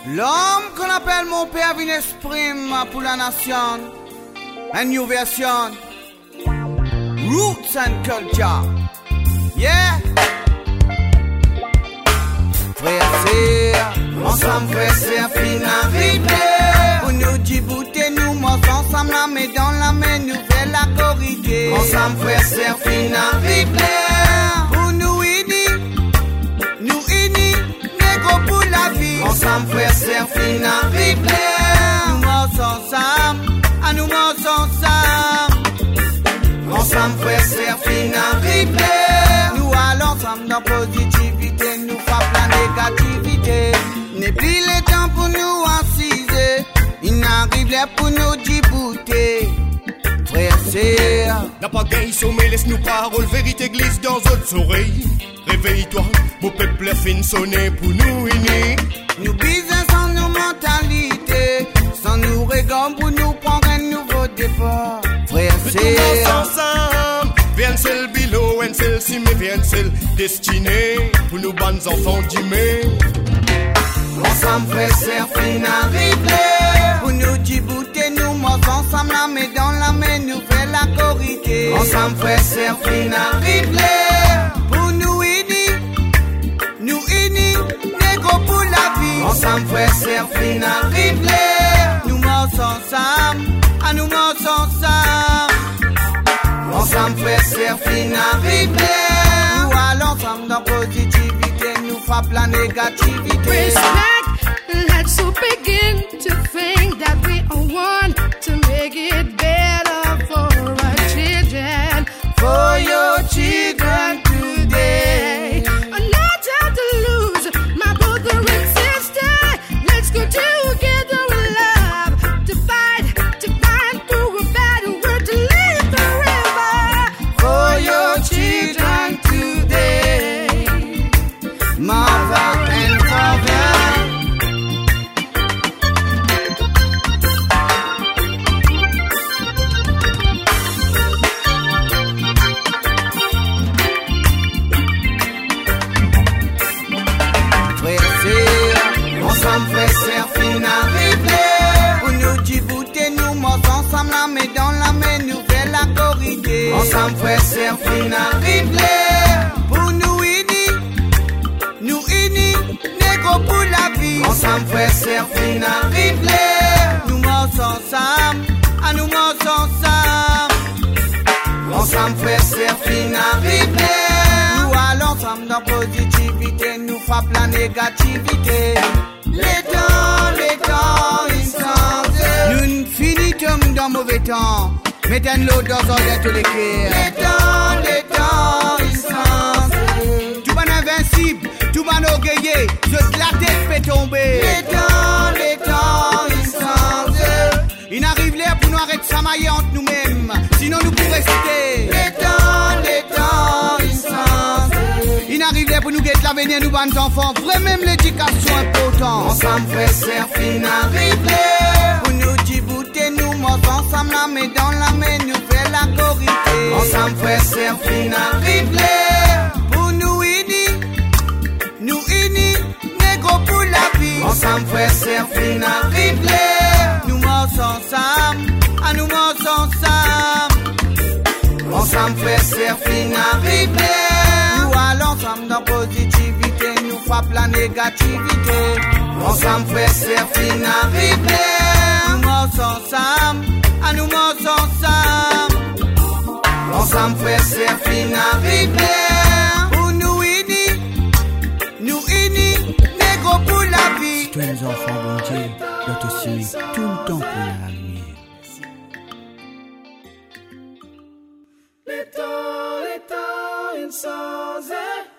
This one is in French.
L'homme qu'on appelle mon père vient exprimer pour la nation. Une new version. Roots and culture. Yeah. Frère, c'est ensemble, frère, c'est fin arrivé. Pour nous Djibouti, nous morts ensemble, la main dans la main, nouvelle la corriger. Ensemble, frère, c'est fin arrivé. Pour nous unis, négro pour la vie. Ensemble, frère, c'est fin arrivé. Nous morts ensemble, à nous morts ensemble. Ensemble, frère, c'est fin arrivé. Nous allons ensemble dans positivité, nous frappe la négativité. N'est plus le temps pour nous assiser. Il n'arrive là pour nous Djibouti. Frère, c'est n'a pas gay sommet, laisse-nous parole, vérité glisse dans notre oreille. Réveille-toi, mon peuple fin sonner pour nous unis. Nous business sans nos mentalités, sans nous regarder pour nous prendre un nouveau départ. Frère, c'est ensemble. Viens seul bilo, viens seul si mais viens seul destiné pour nous bonnes enfants d'humain. Ensemble, frère, c'est fin arrivé. Pour nous Djibouti, nous morts ensemble, la main dans la main, nouvelle la corriger. Ensemble, frère, c'est fin arrivé. Pour nous unis, négro pour la vie. Ensemble, frère, c'est fin arrivé. Nous morts ensemble, à nous morts ensemble. Ensemble, frère, c'est fin arrivé. Nous allons ensemble dans positivité, nous frappe la négativité. Respect, let's all begin to think that we are one to make it better for our children, for your children today. No time to lose, my brother and sister. Let's go together in love to fight through a battle, world to live forever. For your children today, mother and father. Ensemble, frère, c'est fin arrivé. Pour nous Djibouti, nous morts ensemble, la main dans la main, nouvelle la corriger. Ensemble, frère, c'est fin arrivé. Pour nous unis, négro pour la vie. Ensemble, frère, c'est fin arrivé. Nous morts ensemble, à nous morts ensemble. Ensemble, frère, c'est fin arrivé. Nous allons ensemble dans positivité, nous frappe la négativité. Les temps, ils changent. Nous finissons dans mauvais temps. Mettons l'eau dans un tous les cœurs. Les temps, ils changent. Tout ban invincible, tout ban orgueilleux. Juste la tête peut tomber. Les temps, ils changent. Il n'arrive l'air pour nous arrêter sa maille entre nous-mêmes. Sinon nous pourrions rester. Les temps, ils changent. Il n'arrive là pour nous guetter l'avenir, nous bonnes enfants. Vrai même l'éducation importante. Ensemble, frère, c'est fin arrivé. Pour nous Djibouti, nous morts ensemble, la main dans la main, nouvelle la corriger. Ensemble, frère, c'est fin arrivé. Pour nous unis, négro pour la vie. Ensemble, frère, c'est fin arrivé. Nous morts ensemble, à nous morts ensemble. Ensemble, frère, c'est fin arrivé. Nous allons ensemble dans positivité, nous frappe la négativité. Ensemble, frère, c'est fin arrivé. Nous morts ensemble, à nous morts ensemble. Ensemble, frère, c'est fin arrivé. Pour nous unis, négro pour la vie. Tous les enfants, bon Dieu, doivent te suivre tout le temps pour la nuit. Les temps, ils sont